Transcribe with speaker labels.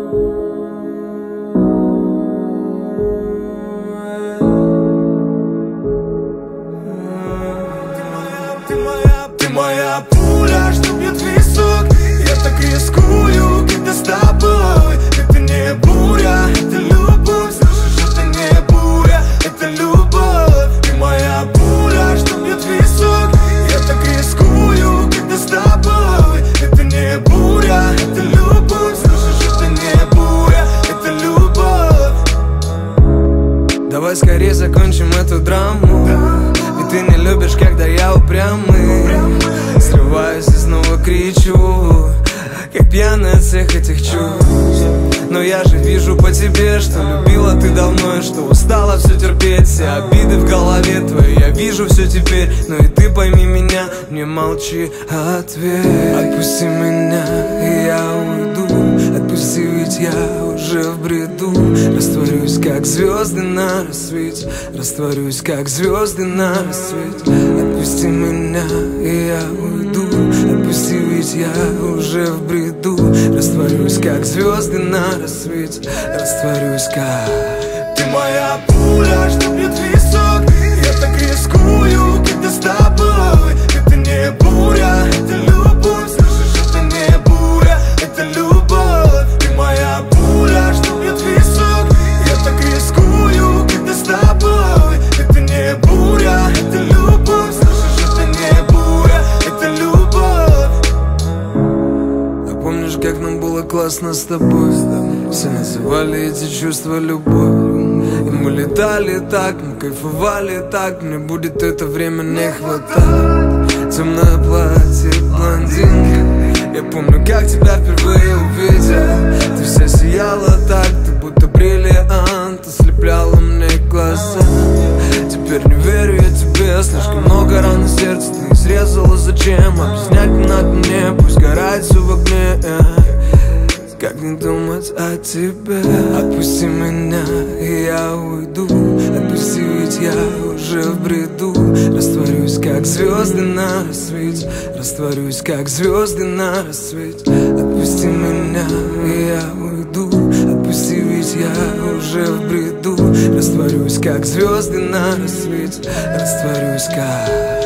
Speaker 1: Ты моя пуля, что бьет в висок. Я так рискую, когда с тобой. Это не буря, это любовь. Слышишь, это не буря, это любовь. Ты моя пуля, что бьет в висок. Я так рискую, когда с тобой. Это не буря, это любовь. Слышишь, это не буря, это любовь. Давай скорее закончим эту драму. Ведь ты не любишь, когда я упрямый. Срываюсь и снова кричу, как пьяный от всех этих чувств. Но я же вижу по тебе, что любила ты давно, и что устала все терпеть. Все обиды в голове твоей, я вижу все теперь. Но и ты пойми меня, не молчи, ответь. Отпусти меня, и я уйду. Отпусти, ведь я уже в бреду. Растворюсь, как звезды на рассвете. Растворюсь, как звезды на рассвете. Отпусти меня, и я уйду. Отпусти, ведь я уже в бреду. Растворюсь, как звезды на рассвете. Растворюсь, как... Ты моя пуля, что бьет в висок. Я так рискую, когда с тобой. Это не буря, это любовь. Слышишь, это не буря, это любовь. Ты моя пуля, что бьет в висок. Я так рискую, когда с тобой. Это не буря, это любовь. Слышишь, это не буря, это любовь. А помнишь, как нам было классно с тобой? Все называли эти чувства любовь. И мы летали так, мы кайфовали так. Мне будет это время не хватать. Темное платье, блондинка. Я помню, как тебя впервые увидел. Ты вся сияла так, ты будто бриллиант. Ослепляла мне глаза. Теперь не верю я тебе. Слишком много ран на сердце ты изрезала. Зачем? Объяснять не надо мне. Пусть горает все в огне. Как не думать о тебе? Отпусти меня, и я уйду. Отпусти, ведь я уже в бреду. Растворюсь, как звезды на рассвете. Растворюсь, как звезды на рассвете. Отпусти меня, и я уйду. Отпусти, ведь я уже в бреду. Растворюсь, как звезды на рассвете. Растворюсь, как...